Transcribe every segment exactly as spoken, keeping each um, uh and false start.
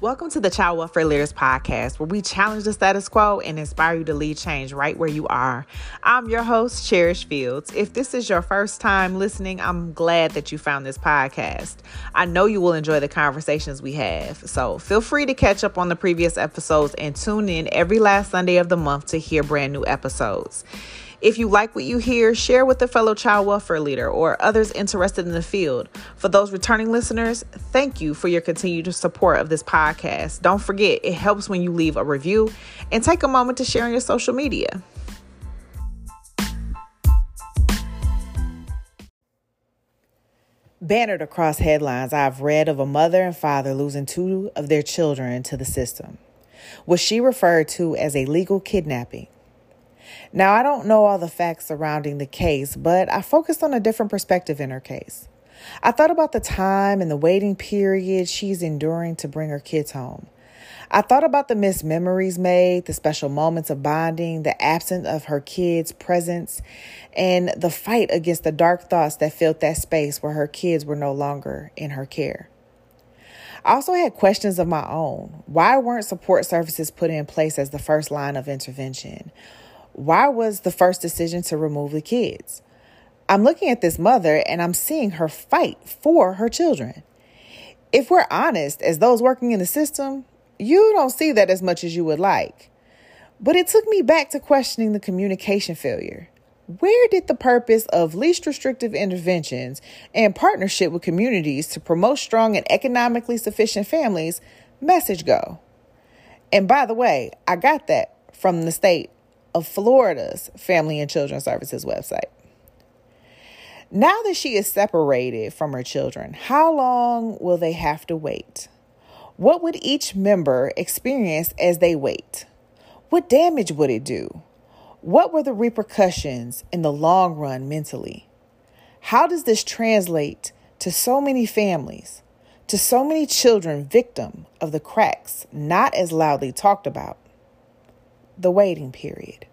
Welcome to the Child Welfare Leaders Podcast, where we challenge the status quo and inspire you to lead change right where you are. I'm your host, Cherish Fields. If this is your first time listening, I'm glad that you found this podcast. I know you will enjoy the conversations we have, so feel free to catch up on the previous episodes and tune in every last Sunday of the month to hear brand new episodes. If you like what you hear, share with a fellow child welfare leader or others interested in the field. For those returning listeners, thank you for your continued support of this podcast. Don't forget, it helps when you leave a review and take a moment to share on your social media. Bannered across headlines, I've read of a mother and father losing two of their children to the system, what she referred to as a legal kidnapping. Now, I don't know all the facts surrounding the case, but I focused on a different perspective in her case. I thought about the time and the waiting period she's enduring to bring her kids home. I thought about the missed memories made, the special moments of bonding, the absence of her kids' presence, and the fight against the dark thoughts that filled that space where her kids were no longer in her care. I also had questions of my own. Why weren't support services put in place as the first line of intervention? Why was the first decision to remove the kids? I'm looking at this mother and I'm seeing her fight for her children. If we're honest, as those working in the system, you don't see that as much as you would like. But it took me back to questioning the communication failure. Where did the purpose of least restrictive interventions and partnership with communities to promote strong and economically sufficient families message go? And by the way, I got that from the state of Florida's Family and Children Services website. Now that she is separated from her children, how long will they have to wait? What would each member experience as they wait? What damage would it do? What were the repercussions in the long run mentally? How does this translate to so many families, to so many children victim of the cracks not as loudly talked about? The waiting period.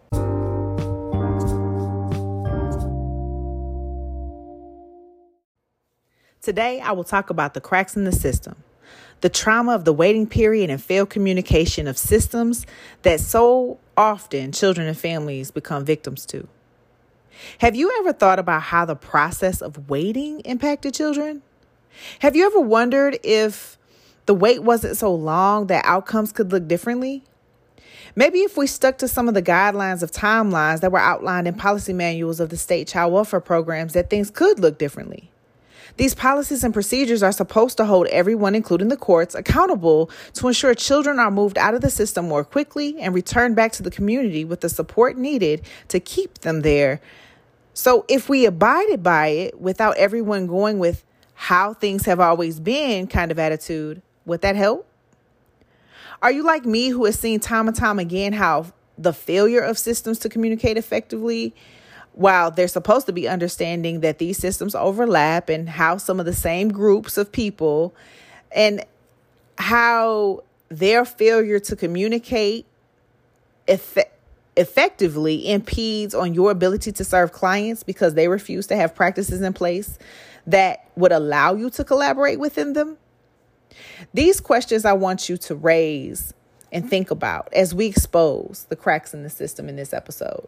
Today, I will talk about the cracks in the system, the trauma of the waiting period and failed communication of systems that so often children and families become victims to. Have you ever thought about how the process of waiting impacted children? Have you ever wondered if the wait wasn't so long that outcomes could look differently? Maybe if we stuck to some of the guidelines of timelines that were outlined in policy manuals of the state child welfare programs, that things could look differently. These policies and procedures are supposed to hold everyone, including the courts, accountable to ensure children are moved out of the system more quickly and returned back to the community with the support needed to keep them there. So if we abided by it without everyone going with how things have always been kind of attitude, would that help? Are you like me, who has seen time and time again how the failure of systems to communicate effectively, while they're supposed to be understanding that these systems overlap, and how some of the same groups of people and how their failure to communicate eff- effectively impedes on your ability to serve clients because they refuse to have practices in place that would allow you to collaborate within them? These questions I want you to raise and think about as we expose the cracks in the system in this episode.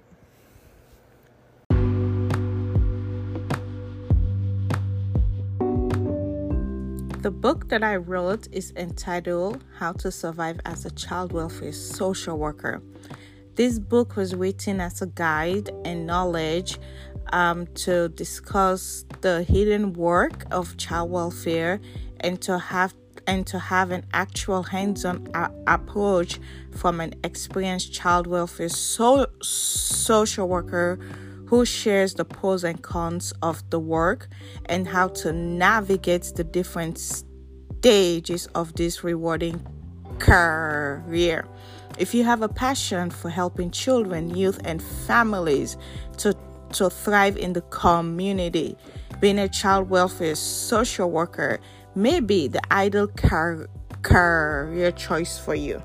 The book that I wrote is entitled How to Survive as a Child Welfare Social Worker. This book was written as a guide and knowledge um, to discuss the hidden work of child welfare and to have and to have an actual hands-on a- approach from an experienced child welfare so- social worker who shares the pros and cons of the work and how to navigate the different stages of this rewarding career. If you have a passion for helping children, youth, and families to, to thrive in the community, being a child welfare social worker may be the ideal car- career choice for you.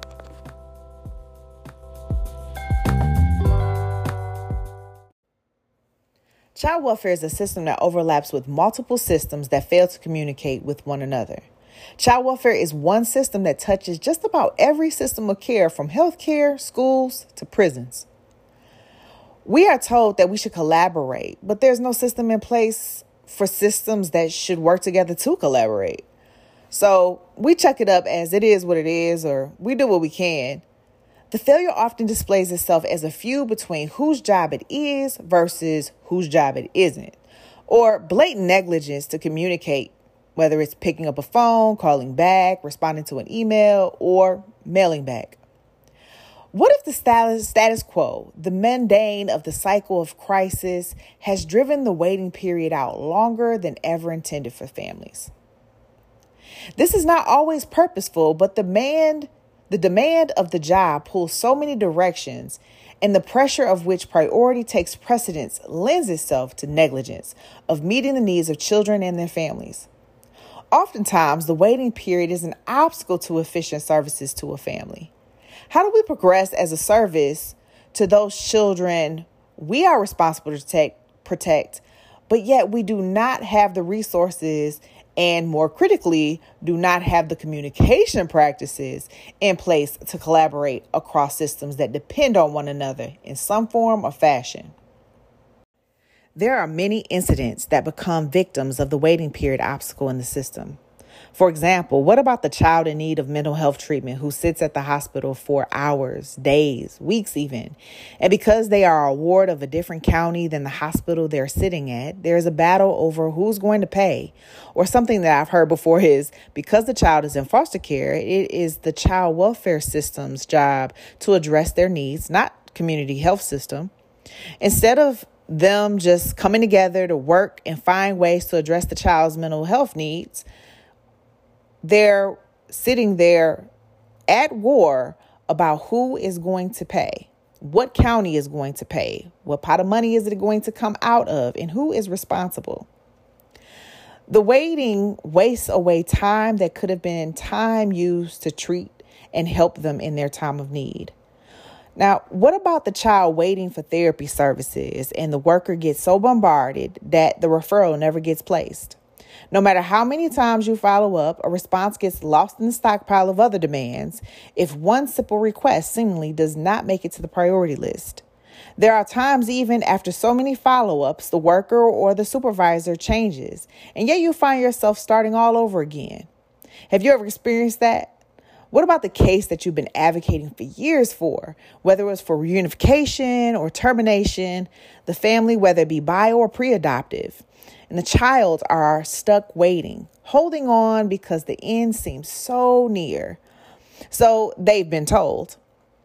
Child welfare is a system that overlaps with multiple systems that fail to communicate with one another. Child welfare is one system that touches just about every system of care, from healthcare, schools, to prisons. We are told that we should collaborate, but there's no system in place for systems that should work together to collaborate. So we chuck it up as it is what it is, or we do what we can. The failure often displays itself as a feud between whose job it is versus whose job it isn't, or blatant negligence to communicate, whether it's picking up a phone, calling back, responding to an email, or mailing back. What if the status, status quo, the mundane of the cycle of crisis, has driven the waiting period out longer than ever intended for families? This is not always purposeful, but the demand, the demand of the job pulls so many directions, and the pressure of which priority takes precedence lends itself to negligence of meeting the needs of children and their families. Oftentimes, the waiting period is an obstacle to efficient services to a family. How do we progress as a service to those children we are responsible to protect, protect, but yet we do not have the resources and, more critically, do not have the communication practices in place to collaborate across systems that depend on one another in some form or fashion? There are many incidents that become victims of the waiting period obstacle in the system. For example, what about the child in need of mental health treatment who sits at the hospital for hours, days, weeks even? And because they are a ward of a different county than the hospital they're sitting at, there is a battle over who's going to pay. Or something that I've heard before is, because the child is in foster care, it is the child welfare system's job to address their needs, not community health system. Instead of them just coming together to work and find ways to address the child's mental health needs, they're sitting there at war about who is going to pay, what county is going to pay, what pot of money is it going to come out of, and who is responsible. The waiting wastes away time that could have been time used to treat and help them in their time of need. Now, what about the child waiting for therapy services and the worker gets so bombarded that the referral never gets placed? No matter how many times you follow up, a response gets lost in the stockpile of other demands if one simple request seemingly does not make it to the priority list. There are times even after so many follow-ups, the worker or the supervisor changes, and yet you find yourself starting all over again. Have you ever experienced that? What about the case that you've been advocating for years for, whether it was for reunification or termination, the family, whether it be bio or pre-adoptive, and the child are stuck waiting, holding on because the end seems so near. So they've been told.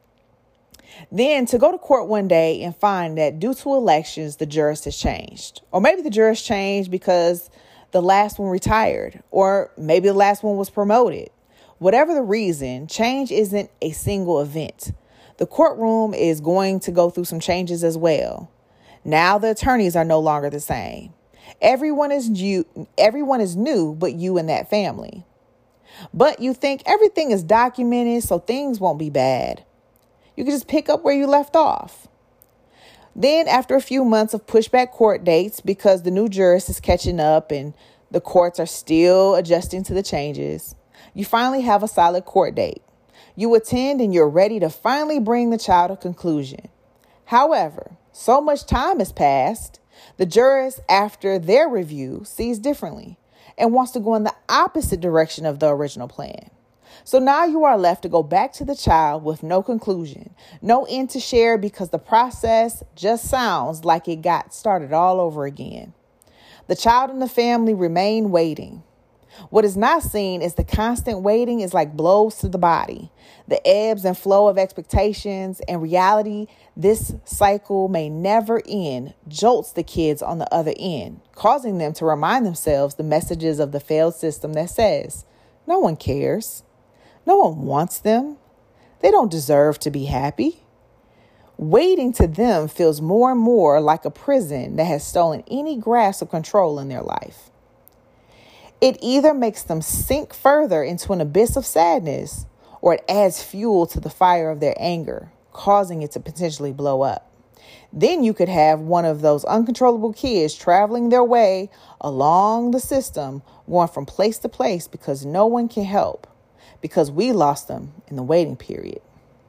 Then to go to court one day and find that due to elections, the jurist has changed. Or maybe the jurist changed because the last one retired, or maybe the last one was promoted. Whatever the reason, change isn't a single event. The courtroom is going to go through some changes as well. Now the attorneys are no longer the same. Everyone is new, everyone is new but you and that family. But you think everything is documented, so things won't be bad. You can just pick up where you left off. Then after a few months of pushback court dates, because the new jurist is catching up and the courts are still adjusting to the changes, you finally have a solid court date. You attend and you're ready to finally bring the child to conclusion. However, so much time has passed, the jurist, after their review, sees differently and wants to go in the opposite direction of the original plan. So now you are left to go back to the child with no conclusion, no end to share, because the process just sounds like it got started all over again. The child and the family remain waiting. What is not seen is the constant waiting is like blows to the body. The ebbs and flow of expectations and reality, this cycle may never end, jolts the kids on the other end, causing them to remind themselves the messages of the failed system that says, no one cares. No one wants them. They don't deserve to be happy. Waiting to them feels more and more like a prison that has stolen any grasp of control in their life. It either makes them sink further into an abyss of sadness, or it adds fuel to the fire of their anger, causing it to potentially blow up. Then you could have one of those uncontrollable kids traveling their way along the system, going from place to place because no one can help, because we lost them in the waiting period.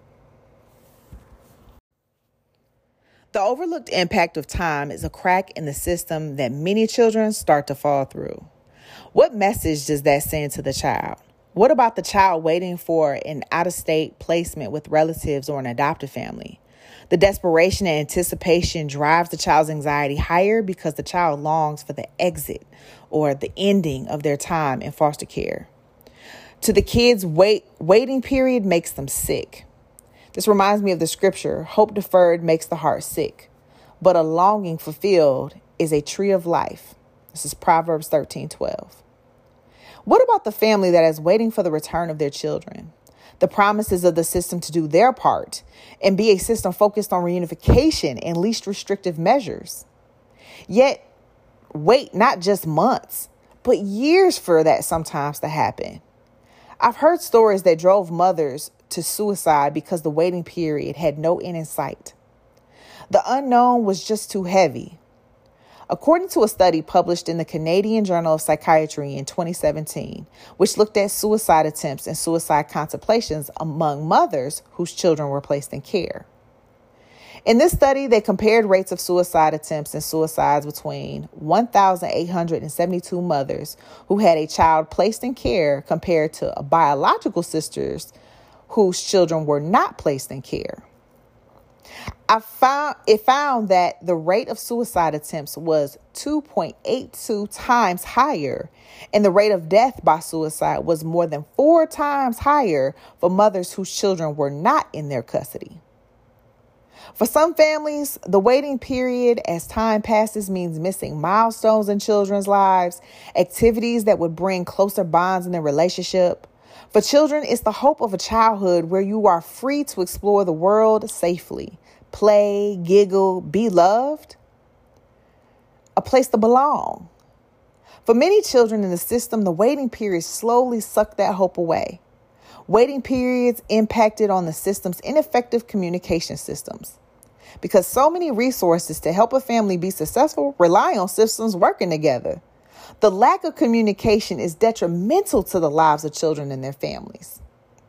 The overlooked impact of time is a crack in the system that many children start to fall through. What message does that send to the child? What about the child waiting for an out-of-state placement with relatives or an adoptive family? The desperation and anticipation drives the child's anxiety higher because the child longs for the exit or the ending of their time in foster care. To the kids, wait, waiting period makes them sick. This reminds me of the scripture, hope deferred makes the heart sick, but a longing fulfilled is a tree of life. This is Proverbs thirteen twelve. What about the family that is waiting for the return of their children? The promises of the system to do their part and be a system focused on reunification and least restrictive measures. Yet, wait not just months, but years for that sometimes to happen. I've heard stories that drove mothers to suicide because the waiting period had no end in sight. The unknown was just too heavy. According to a study published in the Canadian Journal of Psychiatry in twenty seventeen, which looked at suicide attempts and suicide contemplations among mothers whose children were placed in care. In this study, they compared rates of suicide attempts and suicides between one thousand eight hundred seventy-two mothers who had a child placed in care compared to biological sisters whose children were not placed in care. I found it found that the rate of suicide attempts was two point eight two times higher, and the rate of death by suicide was more than four times higher for mothers whose children were not in their custody. For some families, the waiting period as time passes means missing milestones in children's lives, activities that would bring closer bonds in their relationship. For children, it's the hope of a childhood where you are free to explore the world safely, play, giggle, be loved, a place to belong. For many children in the system, the waiting period slowly sucked that hope away. Waiting periods impacted on the system's ineffective communication systems. Because so many resources to help a family be successful rely on systems working together. The lack of communication is detrimental to the lives of children and their families.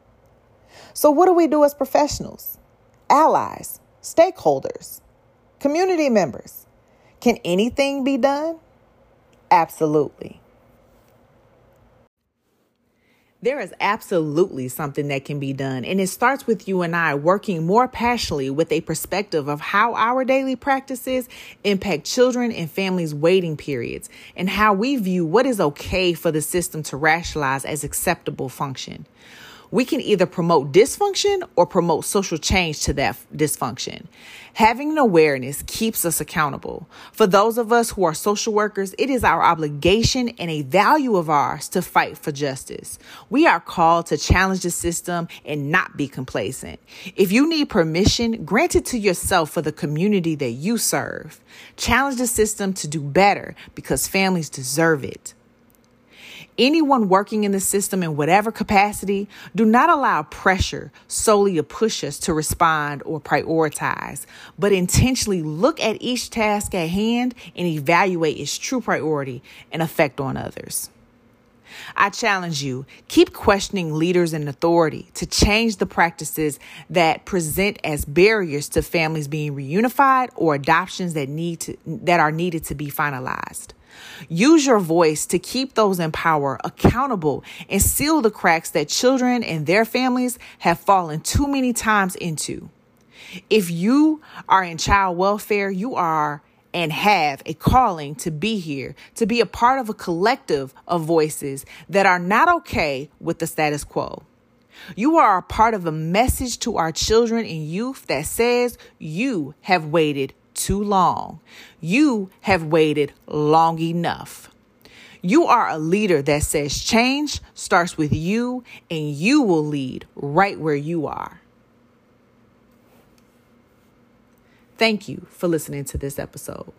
So what do we do as professionals, allies, stakeholders, community members? Can anything be done? Absolutely. There is absolutely something that can be done, and it starts with you and I working more passionately with a perspective of how our daily practices impact children and families' waiting periods, and how we view what is okay for the system to rationalize as acceptable function. We can either promote dysfunction or promote social change to that dysfunction. Having an awareness keeps us accountable. For those of us who are social workers, it is our obligation and a value of ours to fight for justice. We are called to challenge the system and not be complacent. If you need permission, grant it to yourself for the community that you serve. Challenge the system to do better because families deserve it. Anyone working in the system in whatever capacity, do not allow pressure solely to push us to respond or prioritize, but intentionally look at each task at hand and evaluate its true priority and effect on others. I challenge you, keep questioning leaders and authority to change the practices that present as barriers to families being reunified or adoptions that need to, that are needed to be finalized. Use your voice to keep those in power accountable and seal the cracks that children and their families have fallen too many times into. If you are in child welfare, you are and have a calling to be here, to be a part of a collective of voices that are not okay with the status quo. You are a part of a message to our children and youth that says you have waited too long. You have waited long enough. You are a leader that says change starts with you and you will lead right where you are. Thank you for listening to this episode.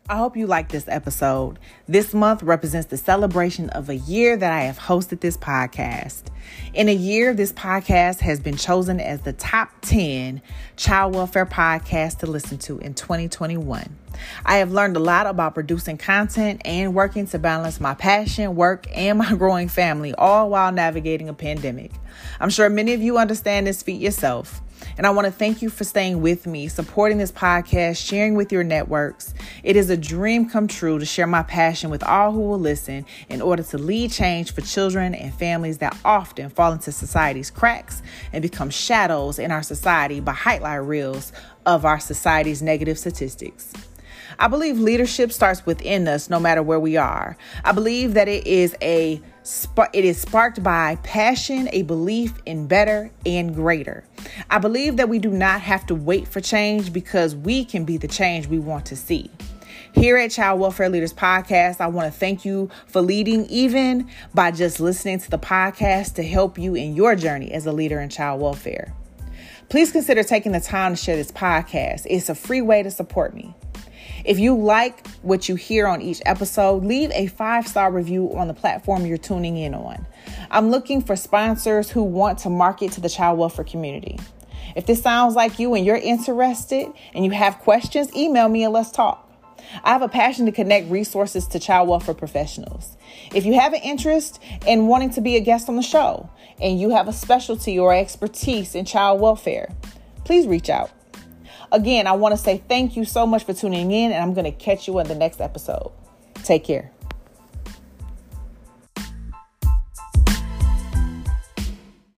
I hope you like this episode. This month represents the celebration of a year that I have hosted this podcast. In a year, this podcast has been chosen as the top ten child welfare podcasts to listen to in twenty twenty-one. I have learned a lot about producing content and working to balance my passion, work, and my growing family, all while navigating a pandemic. I'm sure many of you understand this feat yourself. And I want to thank you for staying with me, supporting this podcast, sharing with your networks. It is a dream come true to share my passion with all who will listen in order to lead change for children and families that often fall into society's cracks and become shadows in our society by highlight reels of our society's negative statistics. I believe leadership starts within us no matter where we are. I believe that it is a it is sparked by passion, a belief in better and greater. I believe that we do not have to wait for change because we can be the change we want to see. Here at Child Welfare Leaders Podcast, I want to thank you for leading, even by just listening to the podcast to help you in your journey as a leader in child welfare. Please consider taking the time to share this podcast. It's a free way to support me. If you like what you hear on each episode, leave a five-star review on the platform you're tuning in on. I'm looking for sponsors who want to market to the child welfare community. If this sounds like you and you're interested and you have questions, email me and let's talk. I have a passion to connect resources to child welfare professionals. If you have an interest in wanting to be a guest on the show and you have a specialty or expertise in child welfare, please reach out. Again, I want to say thank you so much for tuning in, and I'm going to catch you in the next episode. Take care.